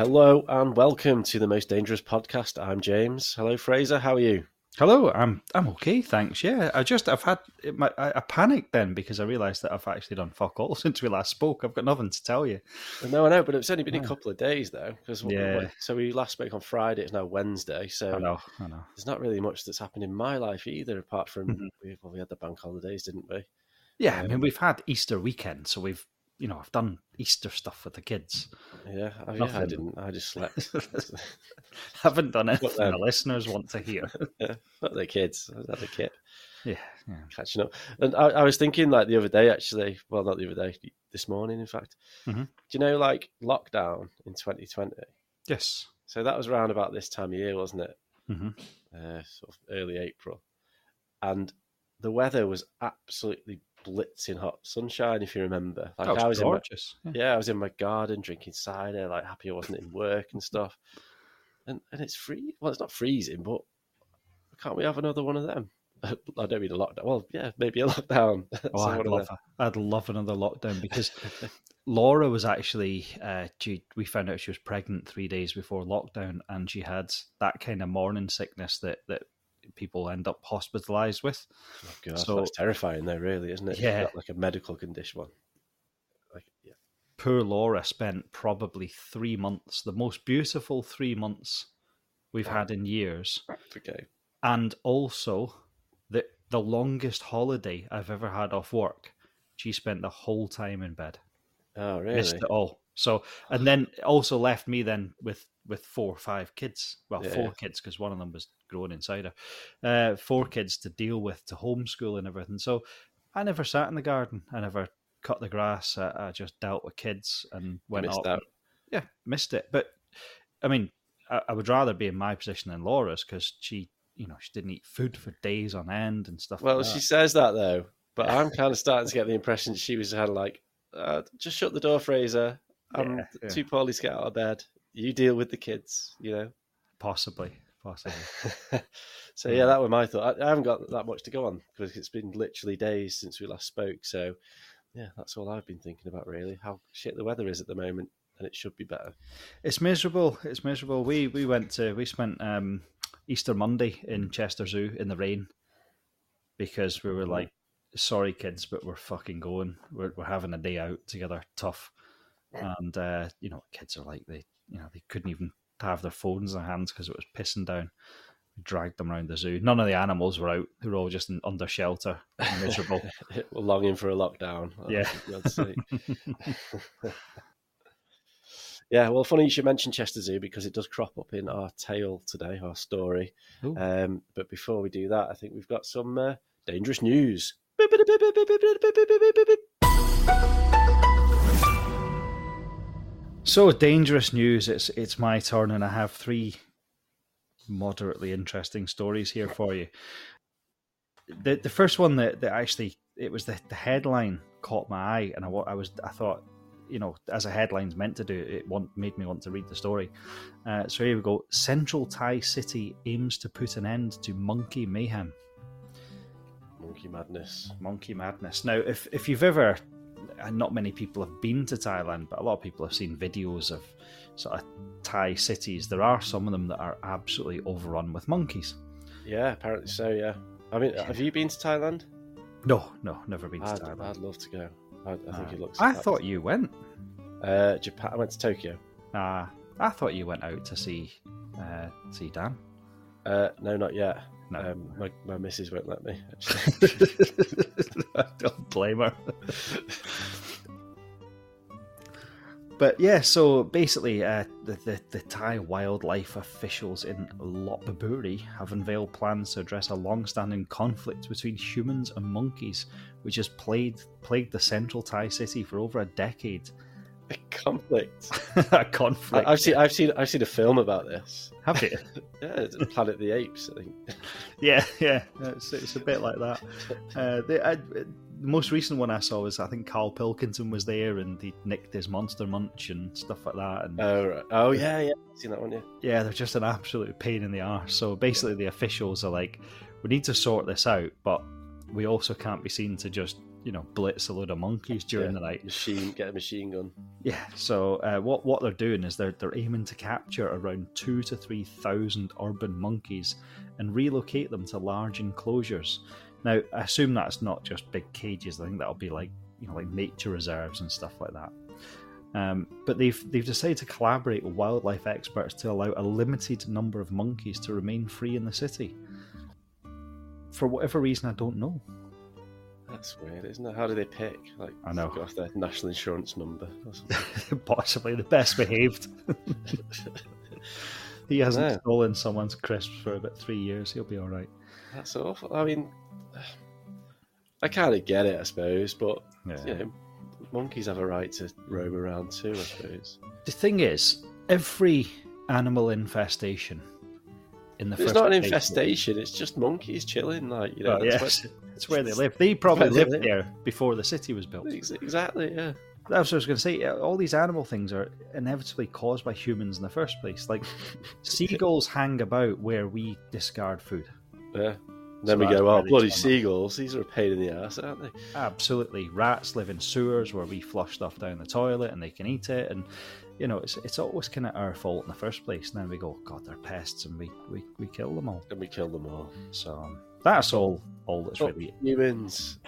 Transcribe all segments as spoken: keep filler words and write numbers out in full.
Hello and welcome to the Most Dangerous Podcast. I'm James. Hello, Fraser. How are you? Hello. I'm I'm okay, thanks. Yeah, I just I've had my, I, I panicked then because I realised that I've actually done fuck all since we last spoke. I've got nothing to tell you. No, I know, but it's only been Yeah. a couple of days though. Because Yeah. so we last spoke on Friday. It's now Wednesday, so I know. I know. there's not really much that's happened in my life either, apart from Mhm. we, well, we had the bank holidays, didn't we? Yeah, I Um, mean we've had Easter weekend, so we've you know I've done Easter stuff with the kids. Yeah, I, yeah, I Nothing. didn't. I just slept. Haven't done anything them. the listeners want to hear. Yeah, not the kids. I had a kid Yeah, yeah. catching up, and I, I was thinking like the other day, actually. Well, not the other day. This morning, in fact. Mhm. Do you know like lockdown in twenty twenty? Yes. So that was around about this time of year, wasn't it? hmm Uh, sort of early April, and the weather was absolutely blitzing hot sunshine. If you remember, like That I was was gorgeous. in my, Yeah. yeah, I was in my garden drinking cider, like happy I wasn't in work and stuff. And and it's free. Well, it's not freezing, but can't we have another one of them? I don't mean a lockdown. Well, yeah, maybe a lockdown. Oh, So I'd one of love, them. a, I'd love another lockdown because Laura was actually, uh, she, we found out she was pregnant three days before lockdown, and she had that kind of morning sickness that, that people end up hospitalised with. Oh, God, So- that's terrifying, though, really, isn't it? Yeah. You've got like a medical condition one. Like, yeah. Poor Laura spent probably three months, the most beautiful three months we've had in years, Okay. and also the the longest holiday I've ever had off work. She spent the whole time in bed. Oh, really? Missed it all. So, and then also left me then with with four or five kids. Well, Yeah. four kids because one of them was growing inside her. Uh, four kids to deal with, to homeschool and everything. So, I never sat in the garden. I never cut the grass. I, I just dealt with kids and went missed up. out. Yeah, missed it. But I mean, I, I would rather be in my position than Laura's because she, you know, she didn't eat food for days on end and stuff. Well, like she that. says that though, but I'm kind of starting to get the impression she was kind of like, uh, just shut the door, Fraser. I'm Yeah, yeah. too poorly to get out of bed. You deal with the kids, you know. Possibly, possibly. So yeah, that was my thought. I, I haven't got that much to go on because it's been literally days since we last spoke. So yeah, that's all I've been thinking about really. How shit the weather is at the moment, and it should be better. It's miserable. It's miserable. We we went to we spent um, Easter Monday in Chester Zoo in the rain because we were like, sorry kids, but we're fucking going. We're we're having a day out together. Tough. And uh, you know, kids are like they you know they couldn't even have their phones in their hands because it was pissing down. We dragged them around the zoo. None of the animals were out. They were all just in, under shelter, miserable. We're longing for a lockdown. Yeah. For God's sake. Yeah, well, funny you should mention Chester Zoo because it does crop up in our tale today, our story. Ooh. Um, but before we do that, I think we've got some uh, dangerous news. So dangerous news. It's it's my turn, and I have three moderately interesting stories here for you. The the first one that, that actually it was the, the headline caught my eye, and I, wa- I was I thought, you know, as a headline's meant to do, it want, made me want to read the story. Uh, so here we go. Central Thai city aims to put an end to monkey mayhem. Monkey madness. Monkey madness. Now, if if you've ever, and not many people have been to Thailand, but a lot of people have seen videos of sort of Thai cities. There are some of them that are absolutely overrun with monkeys. Yeah, apparently so, yeah. I mean, have you been to Thailand? No, no, never been to I'd, Thailand. I'd love to go. I, I think Uh, it looks... I thought you went. Uh, Japan. I went to Tokyo. Uh, I thought you went out to see uh, see Dan. Uh, no, not yet. No. Um, my, my missus won't let me, actually. I don't blame her. But yeah, so basically, uh, the, the, the Thai wildlife officials in Lopburi have unveiled plans to address a long-standing conflict between humans and monkeys, which has plagued, plagued the central Thai city for over a decade. A conflict. A conflict. I, I've seen. I've seen. I've seen a film about this. Have you? Yeah, it's Planet of the Apes. I think. Yeah, yeah, it's, it's a bit like that. Uh, the, I, the most recent one I saw was I think Carl Pilkington was there and he nicked his Monster Munch and stuff like that. And Oh, right. Oh, yeah, yeah. I've seen that one. Yeah. yeah, they're just an absolute pain in the arse. So basically, the officials are like, "We need to sort this out, but we also can't be seen to just, you know, blitz a load of monkeys during Yeah, the night. Machine, get a machine gun. Yeah. So uh, what what they're doing is they're they're aiming to capture around two to three thousand urban monkeys and relocate them to large enclosures. Now, I assume that's not just big cages. I think that'll be like you know like nature reserves and stuff like that. Um, but they've they've decided to collaborate with wildlife experts to allow a limited number of monkeys to remain free in the city. For whatever reason, I don't know. That's weird, isn't it? How do they pick? Like, I know. Go off their national insurance number or something. Possibly the best behaved. He hasn't No. stolen someone's crisps for about three years. He'll be all right. That's awful. I mean, I kind of get it, I suppose, but Yeah. you know, monkeys have a right to roam around too, I suppose. The thing is, every animal infestation in the It's first not an place- infestation; it's just monkeys chilling. Like you know, Well, that's yes, it's where they live. They probably Where they lived live. there before the city was built. what, ex- exactly. Yeah, That's what I was going to say. All these animal things are inevitably caused by humans in the first place. Like seagulls hang about where we discard food. yeah. So Then we that's go, where oh, they bloody turn up. seagulls! These are a pain in the ass, aren't they? Absolutely, rats live in sewers where we flush stuff down the toilet and they can eat it, and you know it's it's always kind of our fault in the first place. And then we go, God, they're pests, and we, we, we kill them all. And we kill them all. So um, that's all all that's Oh, really humans.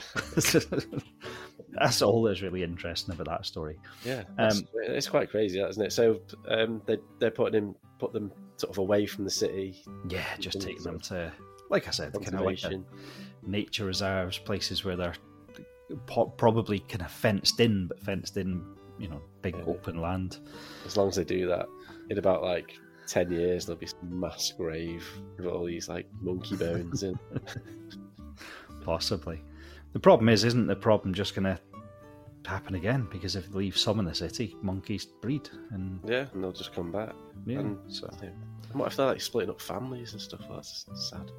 that's all that's really interesting about that story. Yeah, that's- Um, it's quite crazy, that, isn't it? So um, they they're putting him, put them sort of away from the city. Yeah, just taking them to, like I said, kind of like the Conservation. nature reserves, places where they're po- probably kind of fenced in, but fenced in, you know, big Yeah. open land. As long as they do that, in about like ten years, there'll be some mass grave with all these like monkey bones in. Possibly. The problem is, isn't the problem just going to happen again? Because if they leave some in the city, monkeys breed, and Yeah, and they'll just come back. yeah, And so. yeah. And what if they're like splitting up families and stuff? That's sad.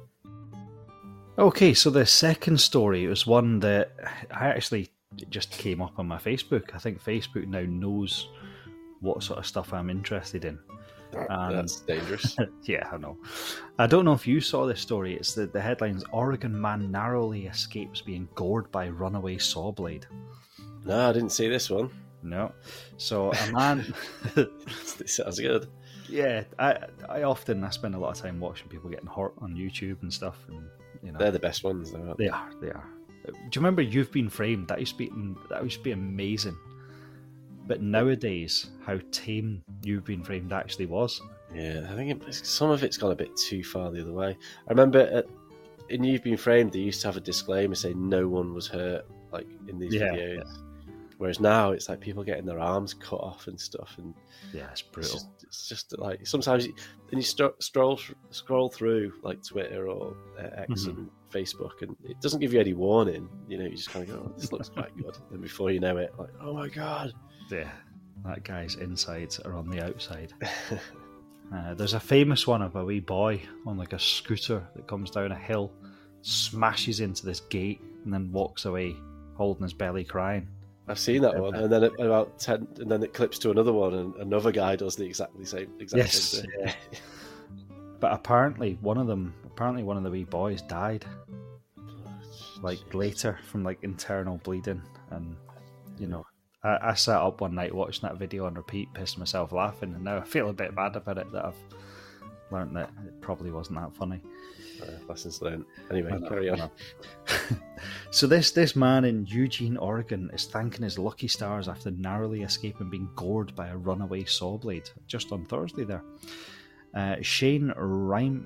Okay, so the second story was one that I actually it just came up on my Facebook. I think Facebook now knows what sort of stuff I'm interested in. Um, That's dangerous. Yeah, I know. I don't know if you saw this story. It's the, the headlines: Oregon man narrowly escapes being gored by runaway saw blade. No, I didn't see this one. No. So a man... This sounds good. Yeah, I I often I spend a lot of time watching people getting hurt on YouTube and stuff, and you know They're the best ones, though, aren't they? they are they are. Do you remember You've Been Framed? That used to be that used to be amazing. But nowadays, how tame You've Been Framed actually was. Yeah, I think it, some of it's gone a bit too far the other way. I remember at, in You've Been Framed, they used to have a disclaimer saying no one was hurt, like in these Yeah, videos. yeah. Whereas now it's like people getting their arms cut off and stuff, and Yeah, it's it's brutal. just, it's just like sometimes you, and you st- scroll scroll through like Twitter or uh, X Mhm. and Facebook, and it doesn't give you any warning. You know, you just kind of go, oh, "This looks quite good," and before you know it, like, "Oh my god!" Yeah, that guy's insides are on the outside. Uh, there's a famous one of a wee boy on like a scooter that comes down a hill, smashes into this gate, and then walks away holding his belly crying. I've seen that one, and then it, about ten, and then it clips to another one, and another guy does the exactly same, exact Yes, same thing. yeah. But apparently one of them, apparently one of the wee boys died like later from like internal bleeding, and you know, I, I sat up one night watching that video on repeat, pissed myself laughing, and now I feel a bit bad about it that I've learned that it probably wasn't that funny. Uh, lessons learned. Anyway, I know, carry I on. know. So this this man in Eugene, Oregon, is thanking his lucky stars after narrowly escaping being gored by a runaway saw blade just on Thursday. There, uh, Shane Rhyme.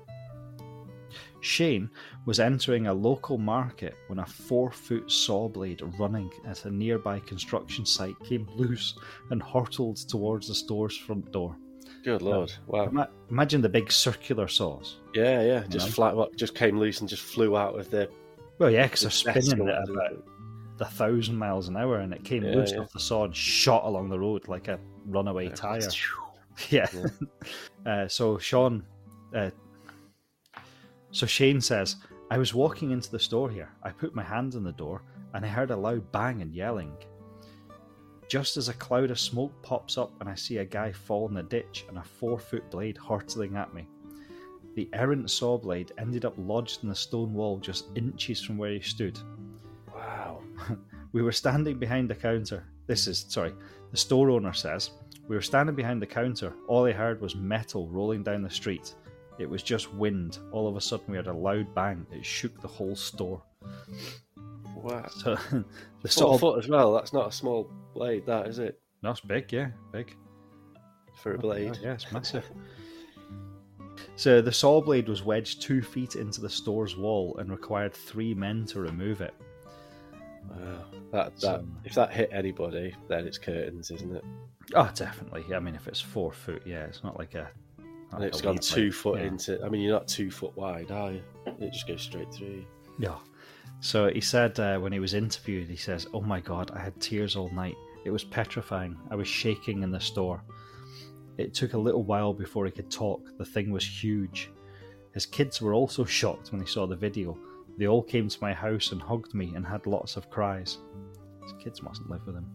Shane was entering a local market when a four-foot saw blade running at a nearby construction site came loose and hurtled towards the store's front door. Good lord! Wow. Ima- Imagine the big circular saws. Yeah, yeah. Just know? flat, what, just came loose and just flew out with the. Well, yeah, because they're the spinning desk at or about a thousand miles an hour, and it came Yeah, loose yeah. off the saw and shot along the road like a runaway tire. Yeah. Yeah. uh, so Sean, uh, so Shane says, I was walking into the store here. I put my hand on the door, and I heard a loud bang and yelling. Just as a cloud of smoke pops up, and I see a guy fall in a ditch and a four-foot blade hurtling at me. The errant saw blade ended up lodged in the stone wall just inches from where he stood. Wow. We were standing behind the counter. This is, sorry, the store owner says, we were standing behind the counter. All I heard was metal rolling down the street. It was just wind. All of a sudden, we heard a loud bang. It shook the whole store. Wow. So, the Four saw foot as well. That's not a small blade, that, is it? That's big, yeah, big. For a blade. Oh, yeah, it's massive. So the saw blade was wedged two feet into the store's wall and required three men to remove it. Wow. That, that, So- if that hit anybody, then it's curtains, isn't it? Oh, definitely. I mean, if it's four foot, yeah, it's not like a. not And like it's a gone wee two blade. foot Yeah. into... I mean, you're not two foot wide, are you? It just goes straight through you. Yeah. So he said uh, when he was interviewed, he says, "Oh my God, I had tears all night. It was petrifying. I was shaking in the store. It took a little while before he could talk. The thing was huge. His kids were also shocked when they saw the video. They all came to my house and hugged me and had lots of cries." His kids mustn't live with him.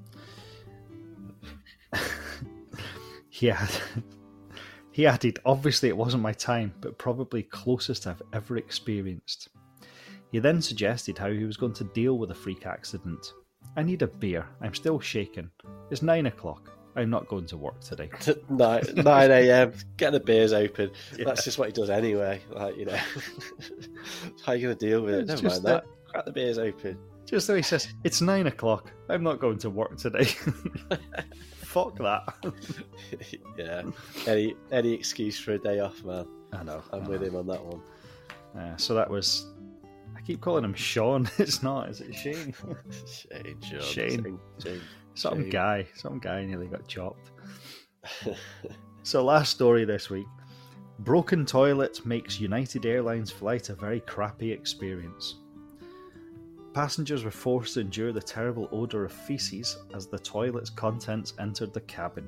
he, had, he added, "Obviously it wasn't my time, but probably closest I've ever experienced." He then suggested how he was going to deal with a freak accident. "I need a beer. I'm still shaking. It's nine o'clock. I'm not going to work today." nine a.m. Get the beers open. Yeah. That's just what he does anyway. Like, you know, how are you going to deal with it? It's Never just mind that. Crack the beers open. Just so he says, "It's nine o'clock. I'm not going to work today." Fuck that. Yeah. Any any excuse for a day off, man. I know. I'm I with know. him on that one. Uh, so that was. I keep calling him Sean. It's not. Is it Shane? Shane, John, Shane. Shane, Shane. Some Shane. guy. Some guy nearly got chopped. So last story this week. Broken toilet makes United Airlines flight a very crappy experience. Passengers were forced to endure the terrible odour of feces as the toilet's contents entered the cabin.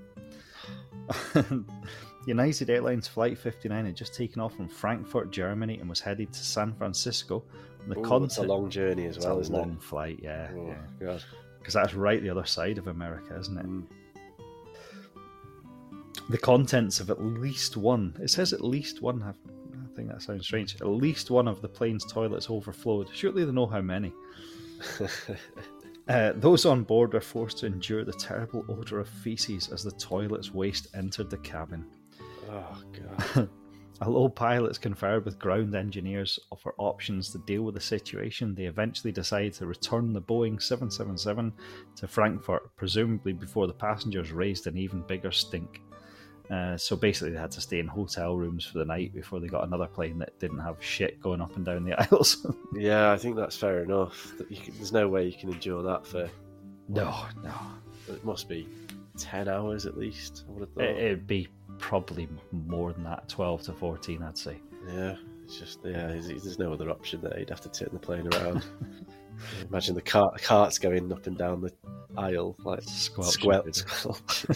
United Airlines Flight fifty-nine had just taken off from Frankfurt, Germany, and was headed to San Francisco. The Ooh, content it's a long journey as It's well, a isn't long it? flight, yeah, Oh, yeah. God. Because that's right the other side of America, isn't it? Mm. The contents of at least one. It says at least one. Have, I think that sounds strange. At least one of the plane's toilets overflowed. Surely they know how many. Uh, those on board were forced to endure the terrible odour of feces as the toilet's waste entered the cabin. Oh, God. Although pilots conferred with ground engineers for options to deal with the situation, they eventually decided to return the Boeing seven seventy-seven to Frankfurt, presumably before the passengers raised an even bigger stink. Uh, so basically they had to stay in hotel rooms for the night before they got another plane that didn't have shit going up and down the aisles. Yeah, I think that's fair enough. That you can, there's no way you can endure that for... no, no. It must be ten hours at least, I would have thought. It, it'd be probably more than that, twelve to fourteen, I'd say. Yeah, it's just, yeah, there's, there's no other option there. You'd have to turn the plane around. Imagine the cart, carts going up and down the aisle, like Squelch. squelch. squelch.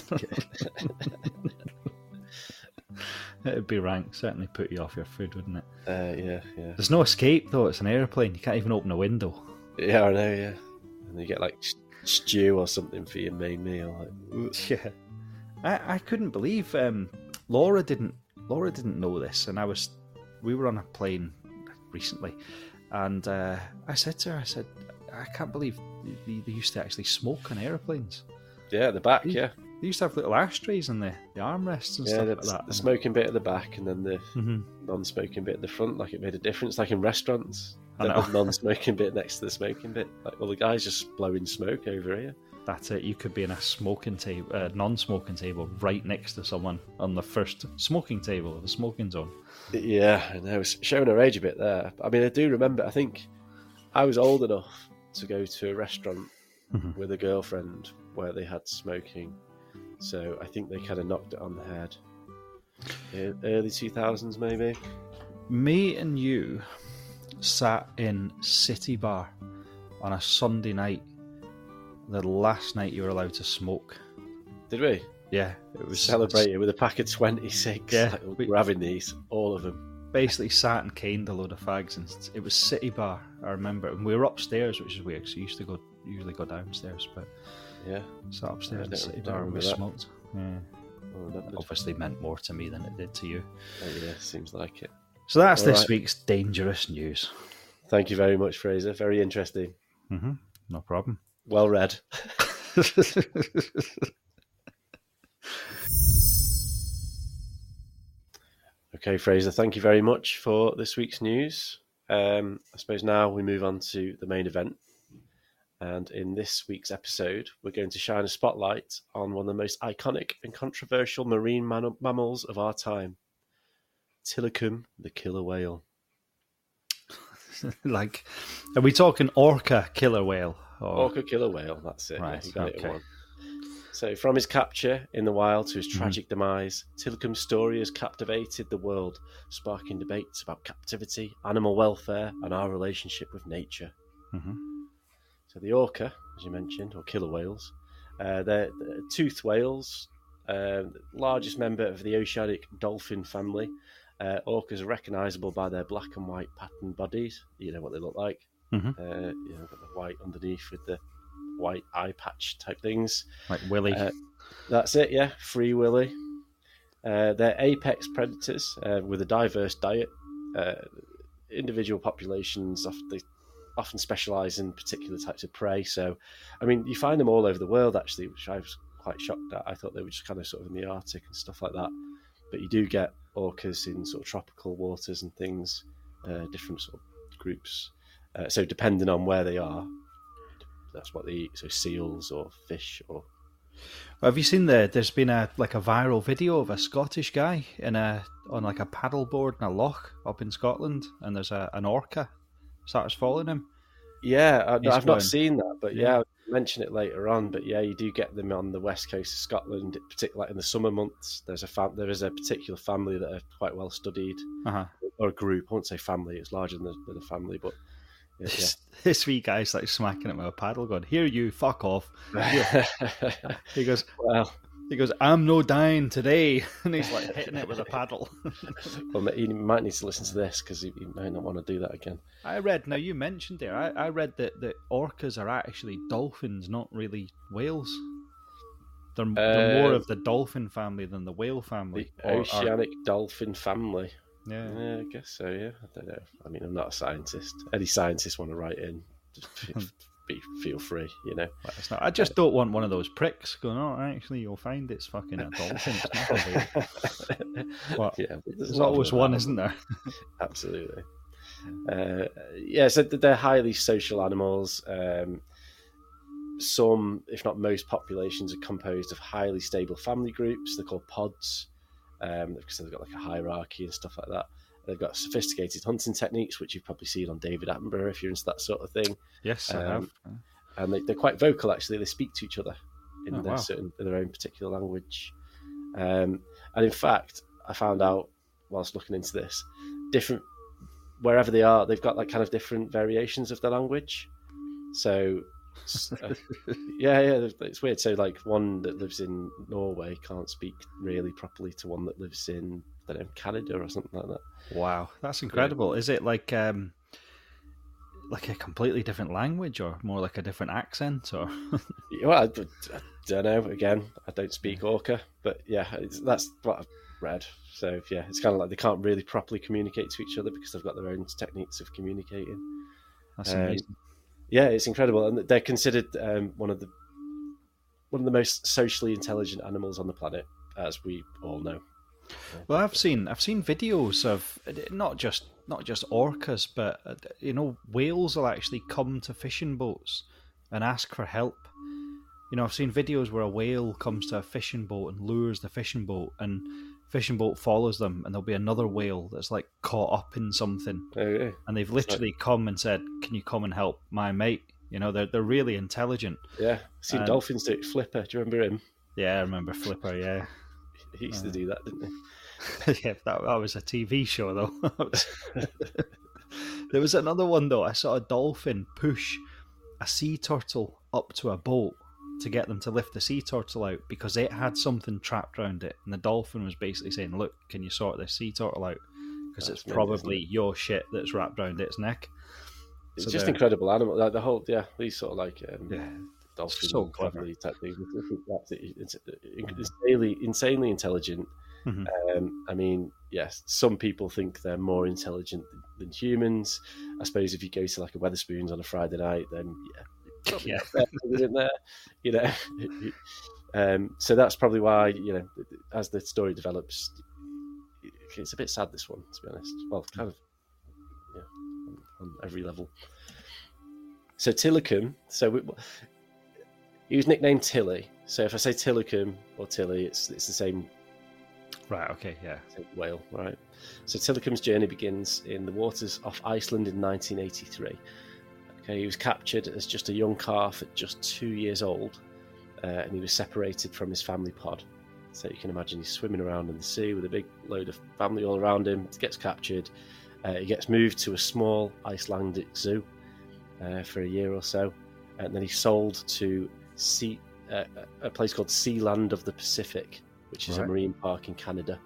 It'd be rank, certainly put you off your food, wouldn't it? Uh, yeah, yeah. There's no escape though, it's an aeroplane, you can't even open a window. Yeah, I know, yeah. And you get like s- stew or something for your main meal. Like, Yeah. I, I couldn't believe um, Laura didn't Laura didn't know this, and I was we were on a plane recently, and uh, I said to her, I said, I can't believe they, they used to actually smoke on airplanes. yeah, at the back, yeah. They used to have little ashtrays in the, the armrests and Yeah, stuff the, like that. the smoking bit at the back and then the Mhm. non-smoking bit at the front, like it made a difference, like in restaurants. I The know. non-smoking bit next to the smoking bit. Like, well, the guy's just blowing smoke over here. That's it. You could be in a smoking table, uh, non-smoking table, right next to someone on the first smoking table of the smoking zone. Yeah, and I was showing her age a bit there. I mean, I do remember, I think I was old enough to go to a restaurant Mhm. with a girlfriend where they had smoking. So I think they kind of knocked it on the head. E- Early two thousands, maybe? Me and you sat in City Bar on a Sunday night, the last night you were allowed to smoke. Did we? Yeah, it was Celebrated with a pack of twenty-six. Yeah, Like, we- we're having these, all of them. Basically sat and caned a load of fags, and it was City Bar. I remember, and we were upstairs, which is weird because you used to go usually go downstairs, but Yeah. sat upstairs I in don't- City don't Bar and we remember that. smoked. Yeah, I remembered. obviously meant more to me than it did to you. Oh, yeah, seems like it. So that's All this right. week's dangerous news. Thank you very much, Fraser. Very interesting. hmm No problem. Well read. Okay, Fraser, thank you very much for this week's news. Um, I suppose now we move on to the main event. And in this week's episode, we're going to shine a spotlight on one of the most iconic and controversial marine man- mammals of our time, Tilikum, the killer whale. Like, are we talking orca killer whale? Or... Orca killer whale, that's it. Right, Yeah, okay. it so from his capture in the wild to his tragic mm-hmm. demise, Tilikum's story has captivated the world, sparking debates about captivity, animal welfare, and our relationship with nature. Mm-hmm. So the orca, as you mentioned, or killer whales, uh, they're, they're toothed whales, uh, largest member of the oceanic dolphin family. Uh, orcas are recognisable by their black and white patterned bodies. You know what they look like. Mm-hmm. Uh, you know, got the white underneath with the white eye patch type things. Like Willy. Uh, that's it, yeah. Free Willy. Uh, they're apex predators uh, with a diverse diet. Uh, individual populations often, they often specialise in particular types of prey. So, I mean, you find them all over the world, actually, which I was quite shocked at. I thought they were just kind of sort of in the Arctic and stuff like that. But you do get orcas in sort of tropical waters and things, uh, different sort of groups. Uh, so depending on where they are, that's what they eat. So seals or fish or. Have you seen the? There's been a like a viral video of a Scottish guy in a on like a paddleboard in a loch up in Scotland, and there's a an orca starts following him. Yeah, I, I've going, not seen that, but yeah, yeah. I'll mention it later on. But yeah, you do get them on the west coast of Scotland, particularly like in the summer months. There's a fam- there is a particular family that are quite well studied, uh-huh. or a group. I won't say family; it's larger than a, than a family, but. Yeah, this, yeah. this wee guy's like smacking him with a paddle, going, "Here, you fuck off." He goes, "Well, he goes, I'm no dying today," and he's like hitting it with a paddle. Well, he might need to listen to this because he, he might not want to do that again. I read. Now you mentioned there. I, I read that that orcas are actually dolphins, not really whales. They're, uh, they're more of the dolphin family than the whale family. The oceanic or, dolphin family. Yeah. yeah, I guess so. Yeah, I don't know. I mean, I'm not a scientist. Any scientists want to write in, just be feel free. You know, it's not, I just don't want one of those pricks going. Oh, actually, you'll find it's fucking a dolphin. It's not a whale. Well, yeah, there's always one, isn't there? Absolutely. Uh, yeah, so they're highly social animals. Um, some, if not most, populations are composed of highly stable family groups. They're called pods. Um, because they've got like a hierarchy and stuff like that. They've got sophisticated hunting techniques, which you've probably seen on David Attenborough if you're into that sort of thing. Yes, um, I have. And they, they're quite vocal, actually. They speak to each other in oh, their wow. certain, in their own particular language. Um, and in fact, I found out whilst looking into this, different wherever they are, they've got like kind of different variations of their language. So. uh, yeah, yeah, it's weird. So, like, one that lives in Norway can't speak really properly to one that lives in, I don't know, Canada or something like that. Wow, that's incredible. Yeah. Is it like um, like a completely different language, or more like a different accent, or? Well, I, I don't know. Again, I don't speak Orca, but yeah, it's, that's what I've read. So, yeah, it's kind of like they can't really properly communicate to each other because they've got their own techniques of communicating. That's amazing. Um, Yeah, it's incredible, and they're considered um, one of the one of the most socially intelligent animals on the planet, as we all know. Well, I've seen I've seen videos of not just not just orcas, but you know, whales will actually come to fishing boats and ask for help. You know, I've seen videos where a whale comes to a fishing boat and lures the fishing boat, and fishing boat follows them, and there'll be another whale that's like caught up in something. Oh, yeah. And they've literally like... come and said, "Can you come and help my mate?" You know, they're they're really intelligent. Yeah, I've seen and... dolphins do it. Flipper, do you remember him? Yeah, I remember Flipper. Yeah, he used uh... to do that, didn't he? Yeah, that that was a T V show though. There was another one though. I saw a dolphin push a sea turtle up to a boat to get them to lift the sea turtle out because it had something trapped around it, and the dolphin was basically saying, "Look, can you sort this sea turtle out? Because it's probably it? your shit that's wrapped around its neck." It's so just they're... incredible animal. Like the whole, yeah, these sort of like um, yeah, dolphin so clever type things. It's insanely, insanely intelligent. Mm-hmm. Um, I mean, yes, some people think they're more intelligent than, than humans. I suppose if you go to like a Wetherspoons on a Friday night, then yeah. probably Yeah. not there, isn't there? You know, um, so that's probably why, you know, as the story develops, it's a bit sad, this one, to be honest. Well, kind of, yeah, on, on every level. So Tilikum, so we, he was nicknamed Tilly. So if I say Tilikum or Tilly, it's it's the same. Right. Okay. Yeah. Same whale, right? So Tilikum's journey begins in the waters off Iceland in nineteen eighty-three. Okay, he was captured as just a young calf at just two years old, uh, and he was separated from his family pod. So you can imagine he's swimming around in the sea with a big load of family all around him. He gets captured. Uh, he gets moved to a small Icelandic zoo uh, for a year or so, and then he's sold to sea, uh, a place called Sealand of the Pacific, which is Right. a marine park in Canada.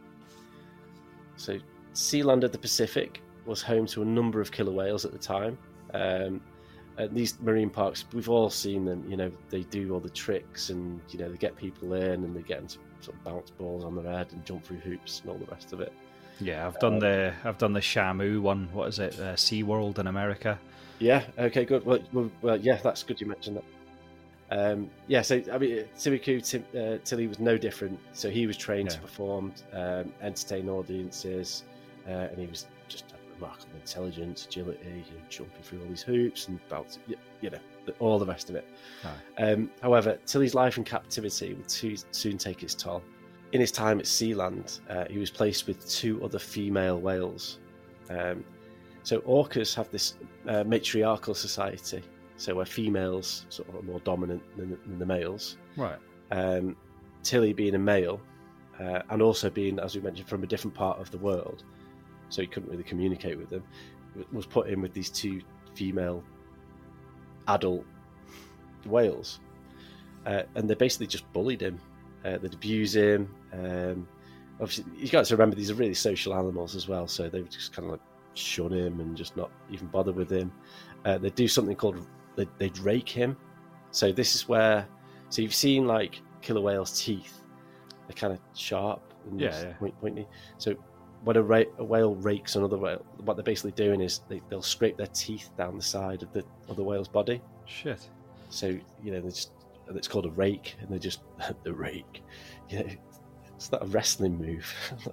So Sealand of the Pacific was home to a number of killer whales at the time. Um, and these marine parks, we've all seen them. You know, they do all the tricks, and you know they get people in, and they get them to sort of bounce balls on their head and jump through hoops and all the rest of it. Yeah. I've done Um, the I've done the Shamu one. What is it? Uh, SeaWorld in America. Yeah. Okay. Good. Well, well, well yeah, that's good you mentioned that. Um, yeah. So I mean, Tiliku Tim, uh, Tilly was no different. So he was trained Yeah. to perform, um, entertain audiences, uh, and he was just had remarkable intelligence, agility, you know, jumping through all these hoops and bouncing, you know, all the rest of it. Aye. Um, however, Tilly's life in captivity would too, soon take its toll. In his time at Sealand, uh, he was placed with two other female whales. Um, so orcas have this uh, matriarchal society, so where females sort of are more dominant than, than the males. Right. Um, Tilly being a male, uh, and also being, as we mentioned, from a different part of the world, so he couldn't really communicate with them, was put in with these two female adult whales. Uh, and they basically just bullied him. Uh, they'd abuse him. Um, obviously, you got to remember these are really social animals as well, so they would just kind of like shun him and just not even bother with him. Uh, they'd do something called, they'd, they'd rake him. So this is where, so you've seen like killer whales' teeth, they're kind of sharp and Yeah, yeah. point, pointy. So when a, ra- a whale rakes another whale, what they're basically doing is they, they'll scrape their teeth down the side of the of the whale's body. Shit. So you know they just, it's called a rake, and they just the rake. You know, it's not a wrestling move.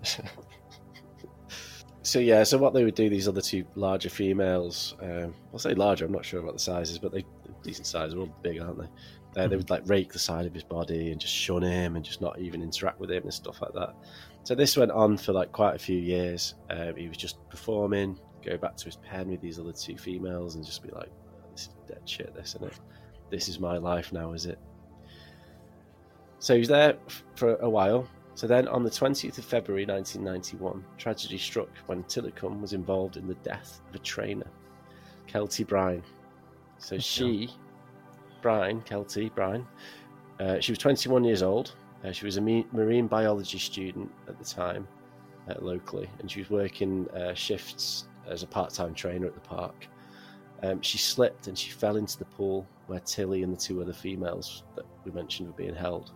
So yeah, so what they would do, these other two larger females, um, I'll say larger, I'm not sure about the sizes, but they decent size, they're all big, aren't they? Uh, they would like rake the side of his body and just shun him and just not even interact with him and stuff like that. So this went on for like quite a few years. Um, he was just performing, go back to his pen with these other two females and just be like, oh, this is dead shit, this, isn't it? This is my life now, is it? So he was there f- for a while. So then on the twentieth of February nineteen ninety-one, tragedy struck when Tilikum was involved in the death of a trainer, Kelty Brine. So she, Brine, Kelty Brine, uh, she was twenty-one years old. Uh, she was a me- marine biology student at the time, uh, locally, and she was working uh, shifts as a part-time trainer at the park. Um, she slipped and she fell into the pool where Tilly and the two other females that we mentioned were being held.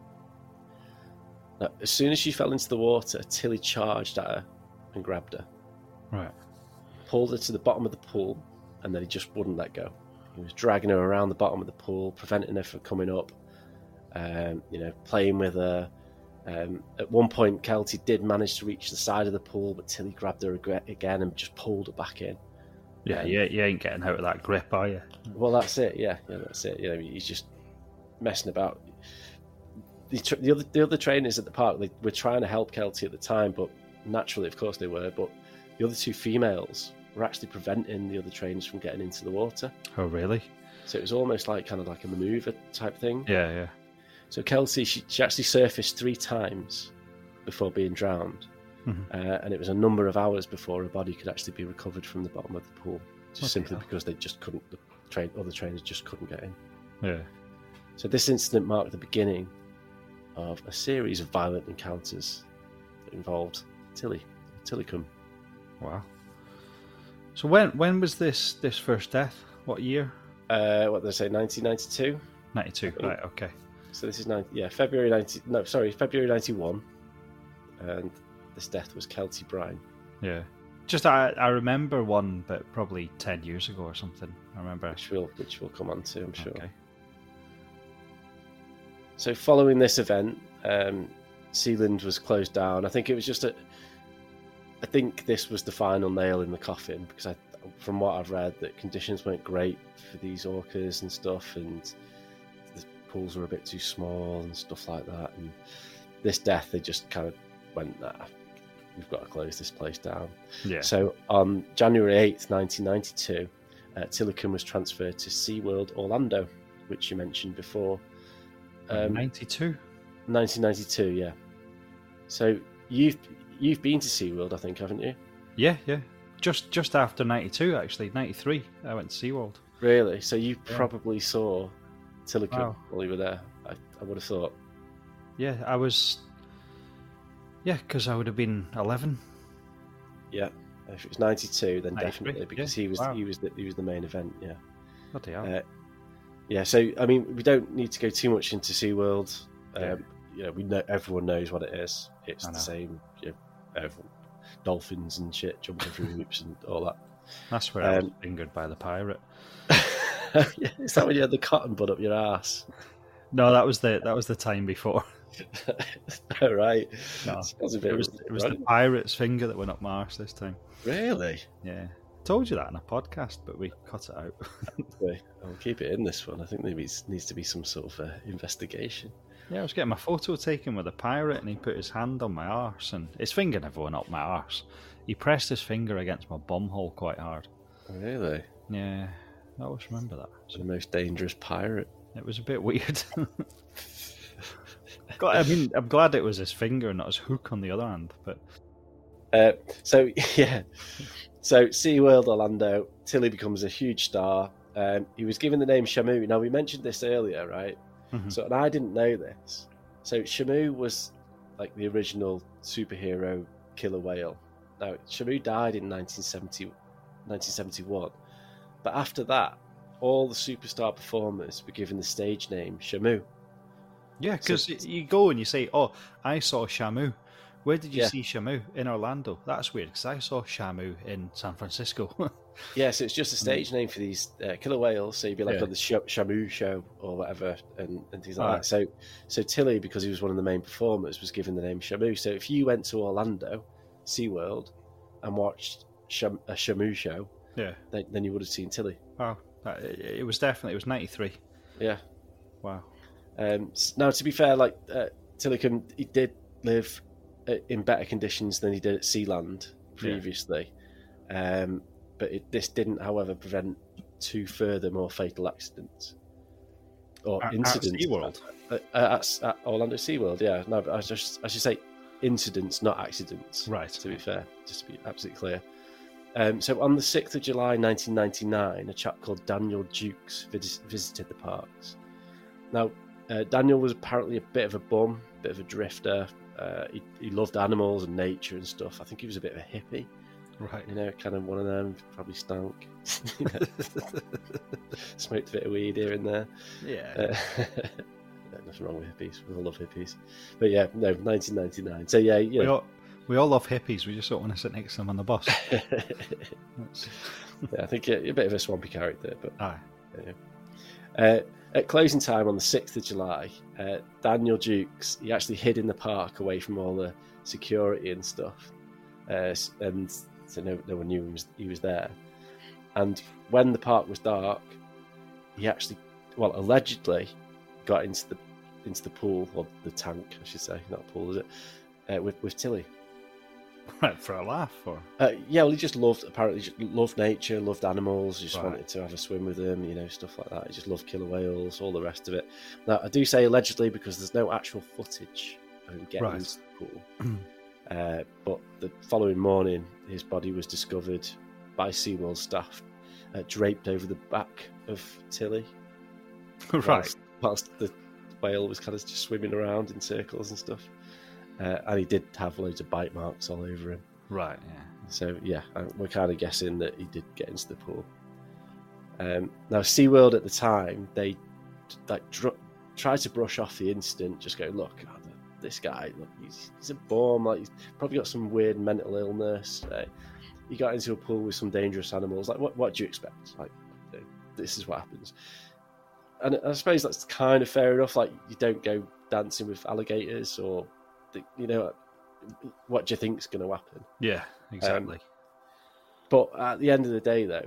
Now, as soon as she fell into the water, Tilly charged at her and grabbed her, Right. pulled her to the bottom of the pool, and then he just wouldn't let go. He was dragging her around the bottom of the pool, preventing her from coming up, um, you know, playing with her. Um, at one point, Kelty did manage to reach the side of the pool, but Tilly grabbed her ag- again and just pulled her back in. Yeah, Um, you, you ain't getting out of that grip, are you? Well, that's it. Yeah, yeah, that's it. You know, he's just messing about. The, tr- the other the other trainers at the park, they were trying to help Kelty at the time, but naturally, of course, they were. But the other two females were actually preventing the other trainers from getting into the water. Oh, really? So it was almost like kind of like a maneuver type thing. Yeah, yeah. So Kelty, she, she actually surfaced three times before being drowned, Mhm. uh, and it was a number of hours before her body could actually be recovered from the bottom of the pool, just Bloody simply hell. because they just couldn't. The train, other trainers just couldn't get in. Yeah. So this incident marked the beginning of a series of violent encounters that involved Tilly, Tilikum. Wow. So when when was this this first death? What year? Uh, what did I say? nineteen ninety-two. ninety-two. Oh. Right. Okay. So this is ninety, yeah, February ninety. No, sorry, February ninety-one, and this death was Kelty Brine. Yeah. Just I, I remember one, but probably ten years ago or something. I remember. which we'll which we'll come on to, I'm sure. Okay. So following this event, um, Sealand was closed down. I think it was just a. I think this was the final nail in the coffin because I, from what I've read, that conditions weren't great for these orcas and stuff, and the pools were a bit too small and stuff like that. And this death, they just kind of went, nah, we've got to close this place down. Yeah. So on January eighth, nineteen ninety-two, uh, Tilikum was transferred to SeaWorld Orlando, which you mentioned before. Um, ninety-two? nineteen ninety-two, yeah. So you've you've been to SeaWorld, I think, haven't you? Yeah, yeah. Just just after ninety-two, actually. ninety-three, I went to SeaWorld. Really? So you Yeah. probably saw Tilikum Wow. while you were there, I, I would have thought. Yeah, I was... Yeah, because I would have been eleven. Yeah. If it was ninety-two, then ninety-three, definitely, because yeah. he was Wow. he was the, he was the main event, yeah. Bloody hell. Uh, yeah, so, I mean, we don't need to go too much into SeaWorld. Um, Yeah. You know, we know, everyone knows what it is. It's I the know. same, you know, everyone, dolphins and shit, jumping through hoops and all that. That's where I was um, fingered by the pirate. Yeah, is that when you had the cotton bud up your ass? No, that was the that was the time before. Oh, right. No, Sounds a bit It was it was the right. pirate's finger that went up my arse this time. Really? Yeah. Told you that in a podcast, but we cut it out. Okay, I'll keep it in this one. I think there needs, needs to be some sort of uh, investigation. Yeah, I was getting my photo taken with a pirate and he put his hand on my arse and his finger never went up my arse. He pressed his finger against my bumhole quite hard. Really? Yeah, I always remember that. It's the most dangerous pirate. It was a bit weird. Glad- I mean, I'm glad it was his finger and not his hook on the other hand, but Uh, so, yeah. So, SeaWorld Orlando, Tilly becomes a huge star. Um, he was given the name Shamu. Now, we mentioned this earlier, right? Mhm. So, and I didn't know this. So, Shamu was like the original superhero killer whale. Now, Shamu died in nineteen seventy, nineteen seventy-one. But after that, all the superstar performers were given the stage name Shamu. yeah, because So- you go and you say, "Oh, I saw Shamu." Where did you Yeah. see Shamu? In Orlando. That's weird because I saw Shamu in San Francisco. Yeah, so it's just a stage name for these uh, killer whales. So you'd be like Yeah. on the Sh- Shamu show or whatever, and, and things like Right. that. So, so Tilly, because he was one of the main performers, was given the name Shamu. So if you went to Orlando, SeaWorld, and watched Sham- a Shamu show, yeah. then, then you would have seen Tilly. Wow. That- It it was definitely it was ninety-three. Yeah. Wow. Um, s- now, to be fair, like uh, Tillicum, he did live uh, in better conditions than he did at Sealand previously. Um, but it, this didn't, however, prevent two further more fatal accidents or At- at incidents SeaWorld? at, at, at Orlando SeaWorld. Yeah, no, but I just I should say incidents, not accidents. Right. To be fair, just to be absolutely clear. Um, so on the sixth of July, nineteen ninety-nine, a chap called Daniel Dukes vis- visited the parks. Now, uh, Daniel was apparently a bit of a bum, bit of a drifter. Uh, he, he loved animals and nature and stuff. I think he was a bit of a hippie. Right. You know, kind of one of them, probably stank. You know, smoked a bit of weed here and there. Yeah. Uh, no, nothing wrong with hippies. We all love hippies. But yeah, no, nineteen ninety-nine. So yeah, We yeah. all we all love hippies. We just don't want to sit next to them on the bus. That's- Yeah, I think you're a bit of a swampy character. But Aye. uh, at closing time on the sixth of July, uh, Daniel Dukes, he actually hid in the park away from all the security and stuff. Uh, s- and so no, no one knew he was, he was there. And when the park was dark, he actually, well, allegedly got into the into the pool, or the tank, I should say, not pool, is it? Uh, with with Tilly. Right, for a laugh, or Uh, yeah, well, he just loved, apparently, just loved nature, loved animals, just Right. wanted to have a swim with them, you know, stuff like that. He just loved killer whales, all the rest of it. Now, I do say allegedly because there's no actual footage of him getting Right. into the pool. uh, but the following morning, his body was discovered by SeaWorld staff, uh, draped over the back of Tilly. right. Whilst, whilst the whale was kind of just swimming around in circles and stuff. Uh, and he did have loads of bite marks all over him. Right, yeah. So yeah, uh, we're kind of guessing that he did get into the pool. Um, now, SeaWorld at the time, they like dr- tried to brush off the incident, just go, look, oh, this guy, look, he's, he's a bum, like he's probably got some weird mental illness. Uh, you got into a pool with some dangerous animals. Like, what, what do you expect? Like, you know, this is what happens. And I suppose that's kind of fair enough. Like, you don't go dancing with alligators, or, the, you know, what do you think's going to happen? Yeah, exactly. Um, but at the end of the day, though,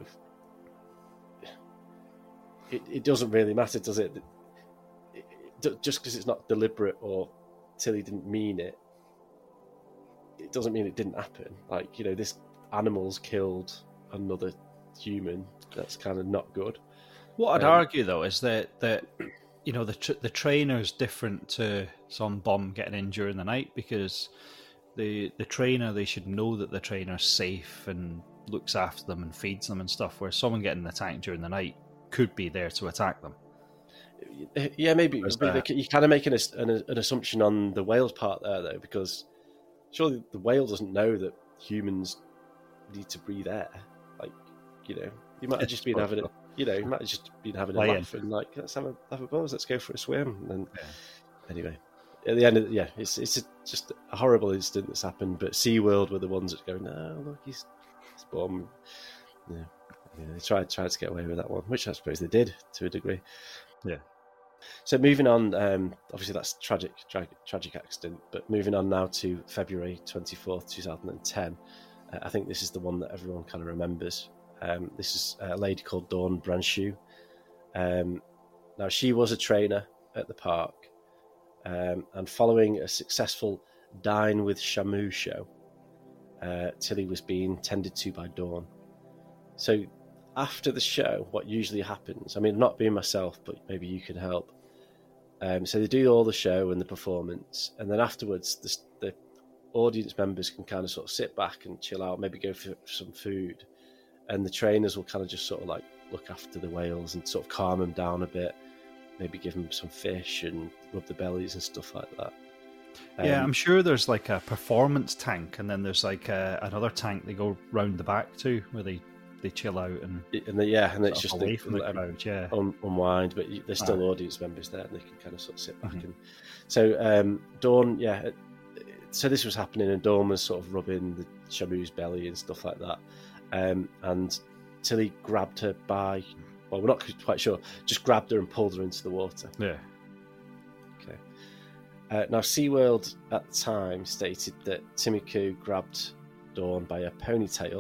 it, it doesn't really matter, does it? it, it just because it's not deliberate or Tilly didn't mean it, it doesn't mean it didn't happen. Like, you know, this animal's killed another human. That's kind of not good. What I'd um, argue, though, is that, that you know, the tr- the trainer's different to some bum getting in during the night, because the the trainer, they should know that the trainer's safe and looks after them and feeds them and stuff, where someone getting attacked during the night could be there to attack them. Yeah, maybe. Whereas But that- you kind of make an, an, an assumption on the whale's part there, though, because surely the whale doesn't know that humans need to breathe air. Like, you know, you might have just been having it. You know, you might have just been having a Lion. laugh and like, let's have a have a buzz, let's go for a swim. And Yeah. anyway, at the end of the, yeah, it's it's a, just a horrible incident that's happened. But SeaWorld were the ones that go, no, look, he's he's bum. Yeah, yeah, they tried tried to get away with that one, which I suppose they did to a degree. Yeah. So moving on, um, obviously that's tragic, tragic, tragic accident. But moving on now to February twenty-fourth, twenty ten. Uh, I think this is the one that everyone kind of remembers. Um, this is a lady called Dawn Branshew. Um, now, she was a trainer at the park, um, and following a successful Dine with Shamu show, uh, Tilly was being tended to by Dawn. So after the show, what usually happens, I mean, not being myself, but maybe you can help. Um, so they do all the show and the performance, and then afterwards, the, the audience members can kind of sort of sit back and chill out, maybe go for some food. And the trainers will kind of just sort of like look after the whales and sort of calm them down a bit, maybe give them some fish and rub the bellies and stuff like that. Um, Yeah, I'm sure there's like a performance tank, and then there's like a, another tank they go round the back to, where they, they chill out and and the, yeah, and it's sort just of away the, from the um, crowd. Yeah, un, unwind, but there's still Ah. audience members there, and they can kind of sort of sit back. Mhm. And so um, Dawn, yeah, so this was happening, and Dawn was sort of rubbing the Shamu's belly and stuff like that, um, and Tilly grabbed her by, well, we're not quite sure, just grabbed her and pulled her into the water. yeah. Okay. Uh, now, SeaWorld at the time stated that Timiku grabbed Dawn by her ponytail.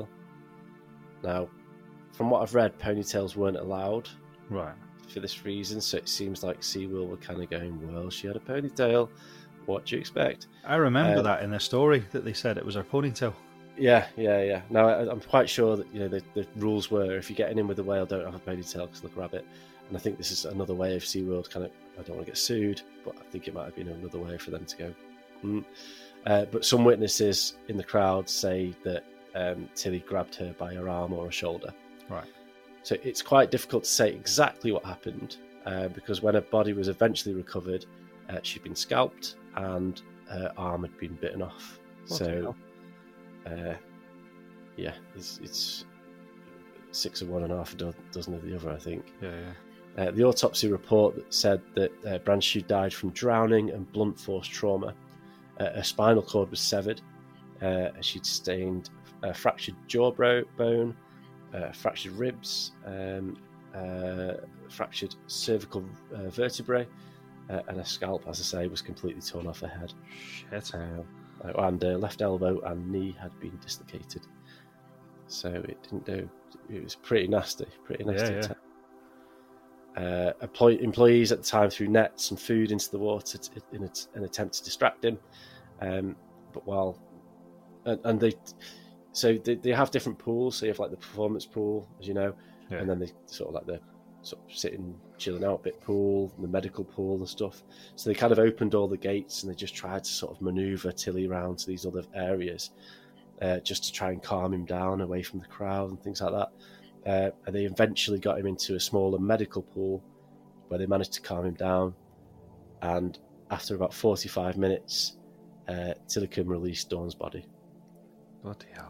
Now, from what I've read, ponytails weren't allowed Right. for this reason, so it seems like SeaWorld were kind of going, well, she had a ponytail. What do you expect? I remember Um, that in the story that they said it was her ponytail. Yeah, yeah, yeah. Now, I, I'm quite sure that, you know, the, the rules were if you're getting in with a whale, don't have a ponytail because they'll grab it. And I think this is another way of SeaWorld kind of, I don't want to get sued, but I think it might have been another way for them to go. Mm. Uh, but some witnesses in the crowd say that um, Tilly grabbed her by her arm or her shoulder. Right. So it's quite difficult to say exactly what happened uh, because when her body was eventually recovered, uh, she'd been scalped and her arm had been bitten off. Bloody so, hell. uh, yeah, it's, it's six of one and a half a do- dozen of the other, I think. Yeah, yeah. Uh, the autopsy report said that uh, Branshew died from drowning and blunt force trauma. Uh, her spinal cord was severed. Uh, she'd sustained a fractured jawbone, uh, fractured ribs, um, uh, fractured cervical uh, vertebrae, uh, and her scalp, as I say, was completely torn off her head. Shit. Uh, and her left elbow and knee had been dislocated. So it didn't do. It was pretty nasty, pretty nasty. Yeah, yeah. attack. Uh, employ- employees at the time threw nets and food into the water to, in a, an attempt to distract him. Um, but while and, and they, so they, they have different pools. So you have like the performance pool, as you know, Yeah. and then they sort of like the sort of sitting, chilling out bit pool, the medical pool and stuff. So they kind of opened all the gates and they just tried to sort of maneuver Tilly around to these other areas, uh, just to try and calm him down away from the crowd and things like that. Uh, and they eventually got him into a smaller medical pool where they managed to calm him down. And after about forty-five minutes, uh, Tillicum released Dawn's body. Bloody hell.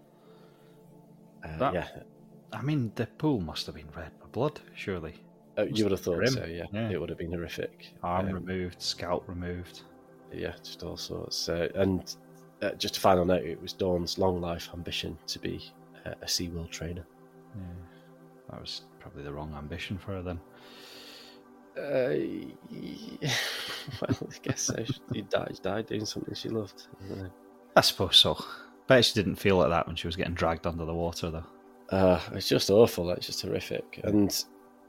Uh, That- yeah, I mean, the pool must have been red with blood, surely. uh, you would have thought grim. so. Yeah. Yeah. It would have been horrific. Arm Um, removed, scalp removed. Yeah, just all sorts. Uh, and uh, just a final note: it was Dawn's long life ambition to be a, a SeaWorld trainer. Yeah. That was probably the wrong ambition for her then. Uh, yeah. Well, I guess so. She died, she died doing something she loved. I don't know. I suppose so. Bet she didn't feel like that when she was getting dragged under the water, though. Uh, it's just awful. Like, it's just horrific. And,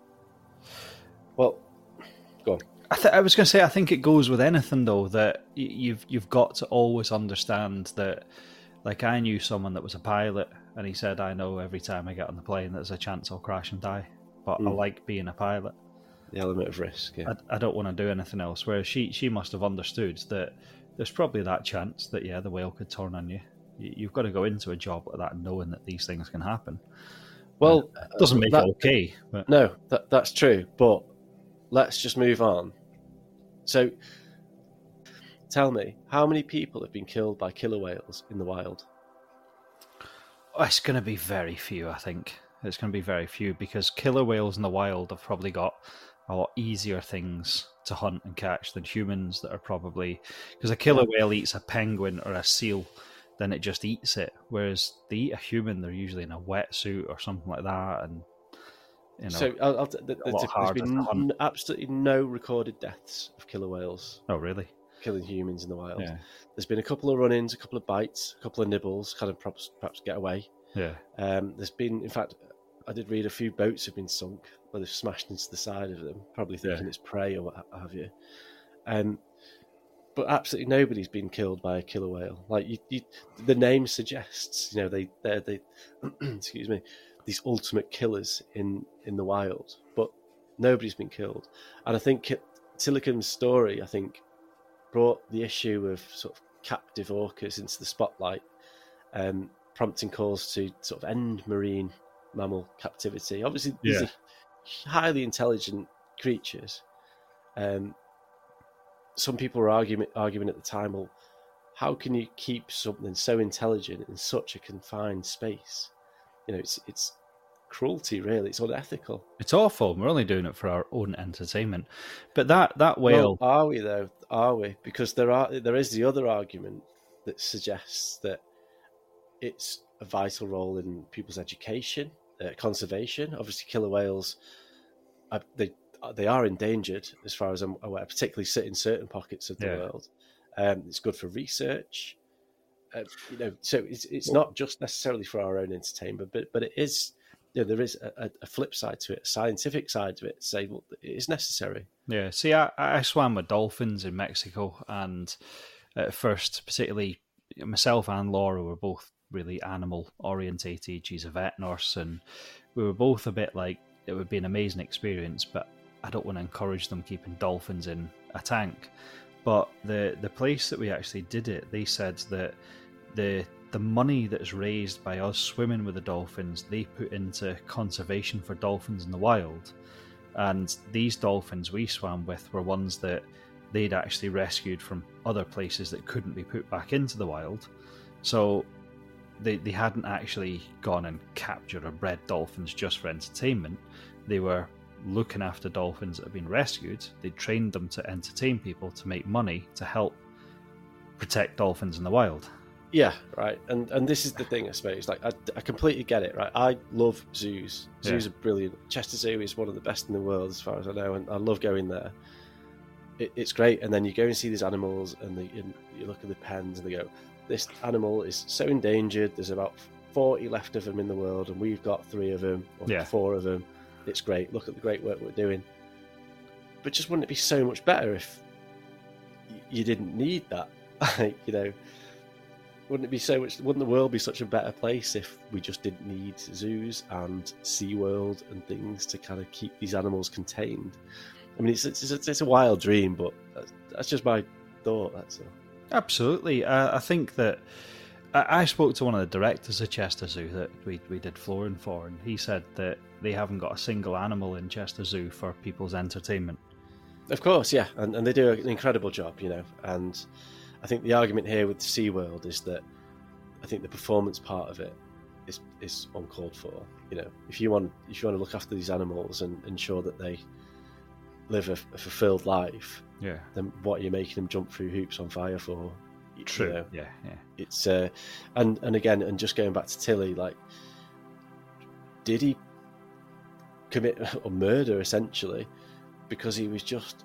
well, go on. I, th- I was going to say, I think it goes with anything, though, that y- you've you've got to always understand that, like, I knew someone that was a pilot, and he said, I know every time I get on the plane there's a chance I'll crash and die, but mm. I like being a pilot. The element of risk, yeah. I, I don't want to do anything else, whereas she, she must have understood that there's probably that chance that, yeah, the whale could turn on you. you you've got to go into a job like that knowing that these things can happen. Well, uh, it doesn't make that, it okay. But... No, that, that's true, but let's just move on. So, tell me, how many people have been killed by killer whales in the wild? Oh, it's going to be very few, I think. It's going to be very few, because killer whales in the wild have probably got a lot easier things to hunt and catch than humans that are probably... Because a killer whale eats a penguin or a seal, then it just eats it. Whereas they eat a human, they're usually in a wetsuit or something like that, and... You know, so I'll, I'll, the, the, there's been n- absolutely no recorded deaths of killer whales. Oh, really? Killing humans in the wild. Yeah. There's been a couple of run-ins, a couple of bites, a couple of nibbles, kind of perhaps, perhaps get away. Yeah. Um, there's been, in fact, I did read a few boats have been sunk where they've smashed into the side of them, probably thinking yeah. it's prey or what have you. Um, but absolutely nobody's been killed by a killer whale. Like you, you, the name suggests, you know, they, they, they excuse me, these ultimate killers in, in the wild, but nobody's been killed. And I think Tilikum's story, I think, brought the issue of sort of captive orcas into the spotlight, um, prompting calls to sort of end marine mammal captivity. Obviously, these yeah. are highly intelligent creatures. Um, some people were arguing, arguing at the time, well, how can you keep something so intelligent in such a confined space? You know, it's it's cruelty, really. It's unethical. It's awful. We're only doing it for our own entertainment. But that, that whale... Well, are we, though? Are we? Because there are there is the other argument that suggests that it's a vital role in people's education, uh, conservation. Obviously, killer whales, uh, they they are endangered, as far as I'm aware, particularly sit in certain pockets of the yeah. world. Um, it's good for research. Uh, you know, so it's it's not just necessarily for our own entertainment, but but it is. You know, there is a, a flip side to it, a scientific side to it. Say, well, it is necessary. Yeah. See, I, I swam with dolphins in Mexico, and at first, particularly myself and Laura were both really animal orientated. She's a vet nurse, and we were both a bit like it would be an amazing experience, but I don't want to encourage them keeping dolphins in a tank. But the the place that we actually did it, they said that the the money that's raised by us swimming with the dolphins, they put into conservation for dolphins in the wild. And these dolphins we swam with were ones that they'd actually rescued from other places that couldn't be put back into the wild. So they they hadn't actually gone and captured or bred dolphins just for entertainment. They were looking after dolphins that have been rescued. They trained them to entertain people, to make money, to help protect dolphins in the wild. Yeah, right. And and this is the thing, I suppose. Like, I, I completely get it, right? I love zoos. Zoos yeah. are brilliant. Chester Zoo is one of the best in the world, as far as I know, and I love going there. It, it's great. And then you go and see these animals, and, they, and you look at the pens, and they go, this animal is so endangered. There's about forty left of them in the world, and we've got three of them, or yeah. four of them. It's great. Look at the great work we're doing. But just wouldn't it be so much better if you didn't need that? You know, wouldn't it be so much? Wouldn't the world be such a better place if we just didn't need zoos and SeaWorld and things to kind of keep these animals contained? I mean, it's it's, it's a wild dream, but that's, that's just my thought. That's all. Absolutely. Uh, I think that I, I spoke to one of the directors of Chester Zoo that we we did flooring for, and he said that they haven't got a single animal in Chester Zoo for people's entertainment. Of course, yeah, and and they do an incredible job, you know, and I think the argument here with SeaWorld is that I think the performance part of it is is uncalled for. You know, if you want if you want to look after these animals and ensure that they live a, a fulfilled life, yeah, then what are you making them jump through hoops on fire for? True. You know, yeah, yeah. It's uh, and and again, and just going back to Tilly, like did he commit or murder essentially because he was just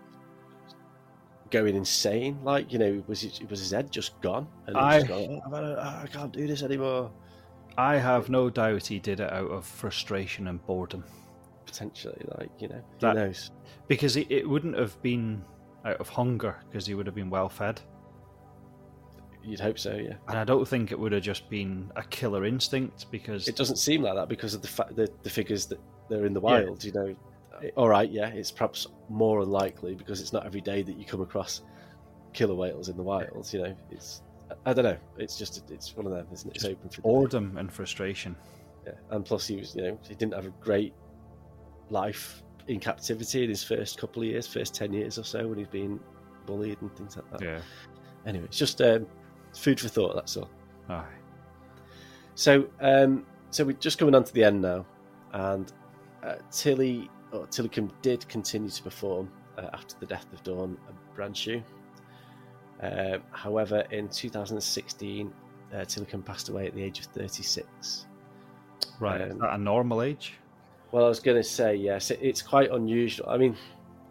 going insane? Like, you know, was it was his head just gone? And I, just going, oh, I, I can't do this anymore. I have no doubt he did it out of frustration and boredom. Potentially, like, you know, who That- knows? Because it, it wouldn't have been out of hunger, because he would have been well fed. You'd hope so, yeah. And I don't think it would have just been a killer instinct, because It doesn't seem like that because of the fa- the, the figures that they're in the Yeah. wild. You know, all right, yeah, it's perhaps more unlikely because it's not every day that you come across killer whales in the wild. You know, it's I don't know. It's just it's one of them, isn't it? It's open for debate. boredom and frustration. Yeah, and plus he was, you know, he didn't have a great life in captivity in his first couple of years, first ten years or so, when he's been bullied and things like that. Yeah. Anyway, it's just um, food for thought. That's all. Aye. So, um, so we're just coming on to the end now, and uh, Tilly or Tillicum did continue to perform uh, after the death of Dawn Branchew. Um, however, in two thousand sixteen, uh, Tillicum passed away at the age of thirty-six. Right. Is Um, that a normal age? Well, I was going to say yes. It, it's quite unusual. I mean,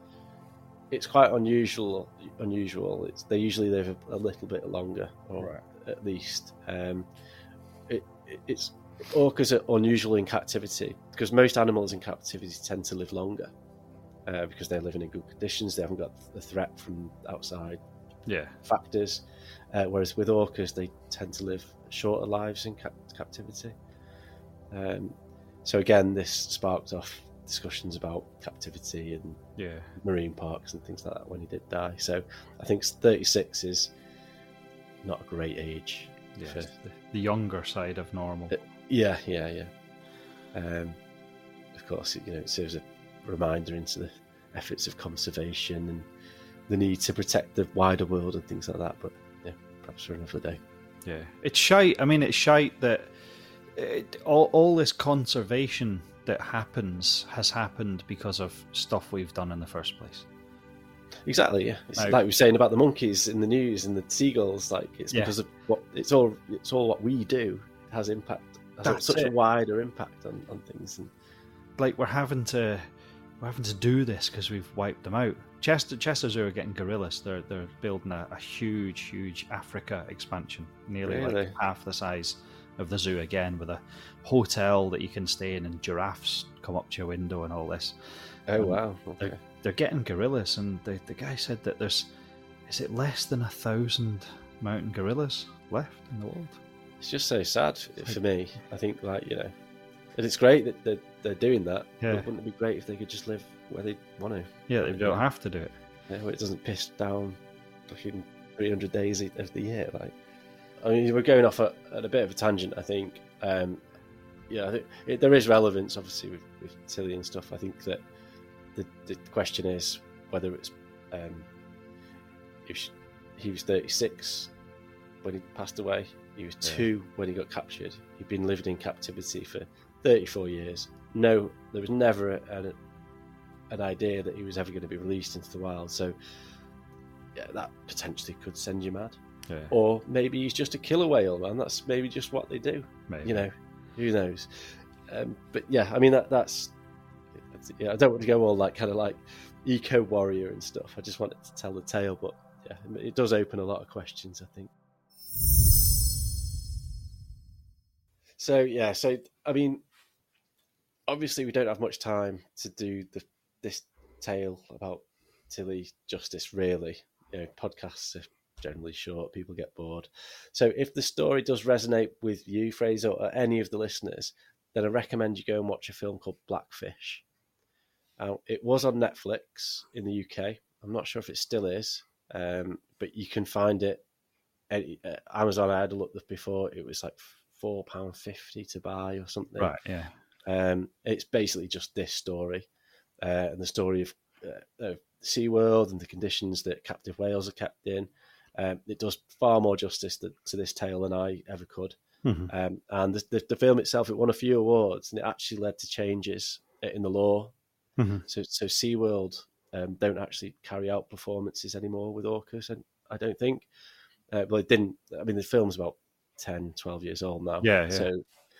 it's quite unusual. Unusual. It's they usually live a, a little bit longer, or Right. at least. Um, it, it, it's orcas are unusual in captivity because most animals in captivity tend to live longer uh, because they're living in good conditions. They haven't got the threat from outside Yeah. factors. Uh, whereas with orcas, they tend to live shorter lives in cap- captivity. Um, so again, this sparked off discussions about captivity and Yeah. marine parks and things like that when he did die. So I think thirty-six is not a great age. Yeah. for- It's the, the younger side of normal. Uh, yeah, yeah, yeah. Um, of course, it, you know, it serves a reminder into the efforts of conservation and the need to protect the wider world and things like that. But yeah, perhaps for another day. Yeah, it's shite. I mean, it's shite that it, all all this conservation that happens has happened because of stuff we've done in the first place. Exactly, yeah. It's No. like we were saying about the monkeys in the news and the seagulls. Like it's Yeah. because of what it's all. It's all what we do has impact. Has That's such a it. wider impact on, on things. And Like we're having to we're having to do this because we've wiped them out. Chester Chester Zoo are getting gorillas. They're they're building a, a huge, huge Africa expansion, nearly Really? like half the size of the zoo again, with a hotel that you can stay in and giraffes come up to your window and all this. oh Um, wow, okay. They're, they're getting gorillas, and the, the guy said that there's, is it less than a thousand mountain gorillas left in the world? It's just so sad for me. I think, like, you know, and it's great that they're, they're doing that. Yeah. But wouldn't it be great if they could just live where they want to? Yeah, they don't have to do it. You know, where it doesn't piss down fucking three hundred days of the year. Like, I mean, we're going off at, at a bit of a tangent, I think. Um, yeah, I think it, there is relevance, obviously, with, with Tilly and stuff. I think that the, the question is whether it's um, if she, he was thirty-six when he passed away. He was Yeah. two when he got captured. He'd been living in captivity for thirty-four years. No, there was never a, an, an idea that he was ever going to be released into the wild. So, yeah, that potentially could send you mad. Yeah, Or maybe he's just a killer whale, man. That's maybe just what they do. maybe. You know, who knows? Um, but yeah, I mean that that's. that's yeah, I don't want to go all like kind of like eco warrior and stuff. I just wanted to tell the tale, but yeah, it does open a lot of questions, I think. So yeah, so I mean, obviously we don't have much time to do the this tale about Tilly justice. Really, you know, podcasts are generally short. People get bored. So if the story does resonate with you, Fraser, or any of the listeners, then I recommend you go and watch a film called Blackfish. Uh, it was on Netflix in the U K. I'm not sure if it still is, um, but you can find it. At uh, Amazon, I had a look before. It was like four pound fifty to buy or something. Right, yeah. Um, it's basically just this story, uh, and the story of, uh, of SeaWorld and the conditions that captive whales are kept in. Um, it does far more justice to, to this tale than I ever could. Mhm. Um, and the, the, the film itself, it won a few awards, and it actually led to changes in the law. Mhm. So, so SeaWorld um, don't actually carry out performances anymore with orcas, and I don't think. Uh, well, it didn't. I mean, the film's about ten, twelve years old now. Yeah, yeah. So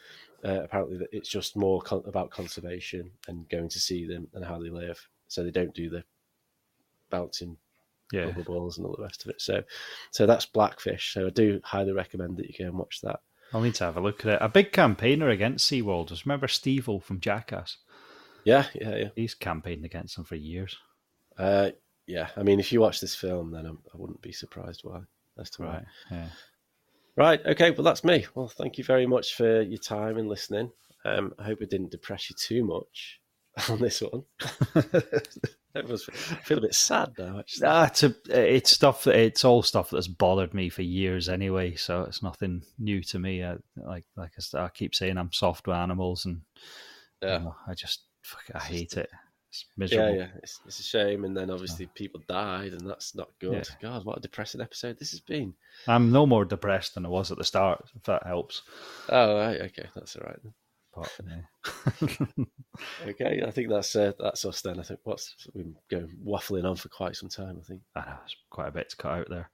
uh, apparently that it's just more con- about conservation and going to see them and how they live. So they don't do the bouncing Yeah. rubber balls and all the rest of it. So, so that's Blackfish. So I do highly recommend that you go and watch that. I'll need to have a look at it. A big campaigner against SeaWorld was, remember Steve-O from Jackass? Yeah, yeah, yeah. He's campaigned against them for years. Uh, yeah, I mean, if you watch this film, then I'm, I wouldn't be surprised why. As to why. Right, yeah. Right, okay, well, that's me. Well, thank you very much for your time and listening. Um, I hope it didn't depress you too much on this one. I feel a bit sad now, actually. Ah, it's, a, it's stuff that it's all stuff that's bothered me for years anyway, so it's nothing new to me. I, like like I, I keep saying, I'm soft with animals, and Yeah. you know, I just fuck it, I hate it. It's miserable. Yeah, yeah, it's, it's a shame. And then obviously people died, and that's not good. Yeah. God, what a depressing episode this has been. I'm no more depressed than I was at the start, if that helps. Oh, right, okay, that's all right then. But, yeah. Okay, I think that's uh, that's us then. I think what's we've been going waffling on for quite some time. I think. I know, it's quite a bit to cut out there.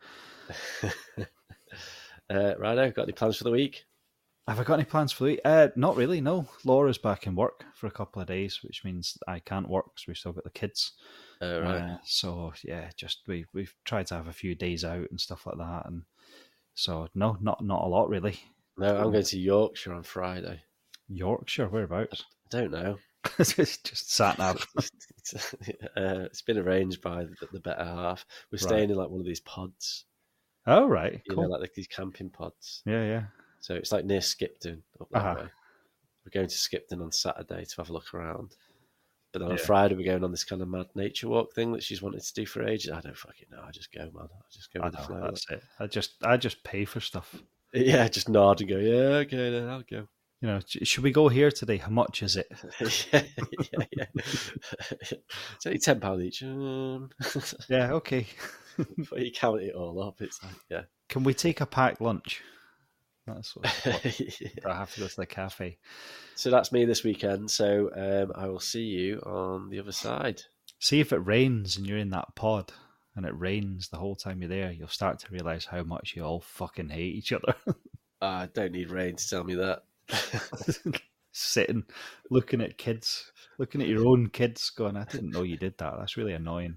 uh, Righto, got any plans for the week? Have I got any plans for the week? Uh, not really, no. Laura's back in work for a couple of days, which means I can't work because we've still got the kids. Uh, right. Uh, so, yeah, just we, we've tried to have a few days out and stuff like that. And so, no, not not a lot, really. No, I'm going to Yorkshire on Friday. Yorkshire, whereabouts? I don't know. Just sat nav. uh, it's been arranged by the, the better half. We're staying Right. in like one of these pods. Oh, right. You Cool. know, like, like these camping pods. Yeah, yeah. So it's like near Skipton up that Uh-huh. way. We're going to Skipton on Saturday to have a look around. But then on Yeah. Friday we're going on this kind of mad nature walk thing that she's wanted to do for ages. I don't fucking know. I just go, man. I just go I with the know, flow. that's it. I just, I just pay for stuff. Yeah, just nod and go, yeah, okay, then I'll go. You know, should we go here today? How much is it? yeah, yeah, yeah. It's only ten pounds each. Um, Yeah, okay. but you count it all up, it's like, yeah. Can we take a packed lunch? That's what, what Yeah. I have to go to the cafe. So that's me this weekend. So um, I will see you on the other side. See if it rains and you're in that pod and it rains the whole time you're there, you'll start to realise how much you all fucking hate each other. I don't need rain to tell me that. Sitting, looking at kids, looking at your own kids, going, I didn't know you did that. That's really annoying.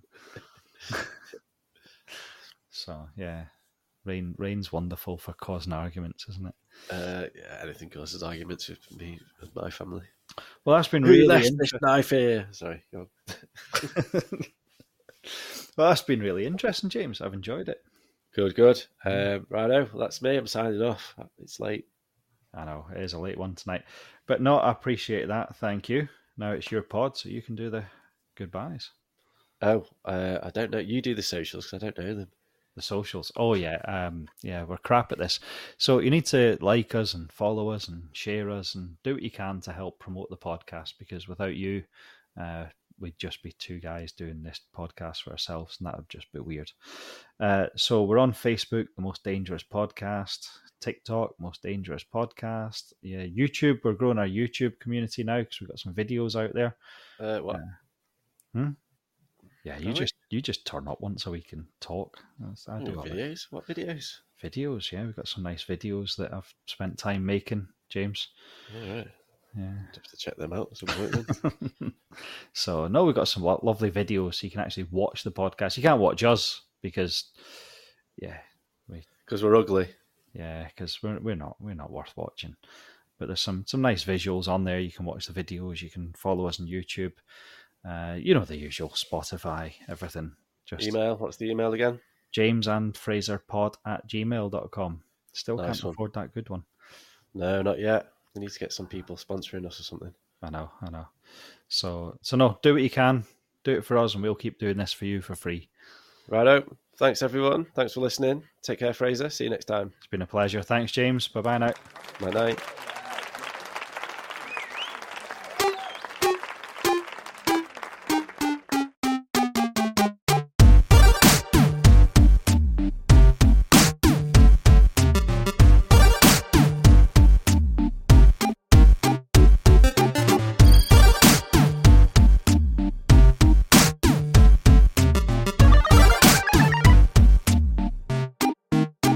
So, yeah, rain rain's wonderful for causing arguments, isn't it? Uh, yeah, anything causes arguments with me and my family. Well, that's been Who really left interesting. this knife here? Sorry. Go on. Well, that's been really interesting, James. I've enjoyed it. Good, good. Um, righto, well, that's me. I'm signing off. It's late. I know, it is a late one tonight. But no, I appreciate that. Thank you. Now it's your pod, so you can do the goodbyes. Oh, uh, I don't know. You do the socials because I don't know them. The socials. Oh, yeah. Um, yeah, we're crap at this. So you need to like us and follow us and share us and do what you can to help promote the podcast, because without you, uh, we'd just be two guys doing this podcast for ourselves, and that would just be weird. Uh, so we're on Facebook, The Most Dangerous Podcast, TikTok, Most Dangerous Podcast, yeah, YouTube. We're growing our YouTube community now because we've got some videos out there. Uh, what? Hmm? Yeah, you Are we? just you just turn up once a week and talk. That's- I do Oh, all that. videos? What videos? Videos, yeah, we've got some nice videos that I've spent time making, James. All right. Yeah. Have to check them out at some point then. So no, we've got some lo- lovely videos, so you can actually watch the podcast. You can't watch us because, yeah, we Because we're ugly. yeah, because we're we're not we're not worth watching. But there's some some nice visuals on there. You can watch the videos. You can follow us on YouTube. Uh, you know the usual, Spotify, everything. Just Email. What's the email again? James and Fraser pod at gmail dot com. Still Nice can't one. afford that good one. No, not yet. We need to get some people sponsoring us or something. I know, I know. So, so no, do what you can. Do it for us, and we'll keep doing this for you for free. Righto. Thanks, everyone. Thanks for listening. Take care, Fraser. See you next time. It's been a pleasure. Thanks, James. Bye bye now. Night night.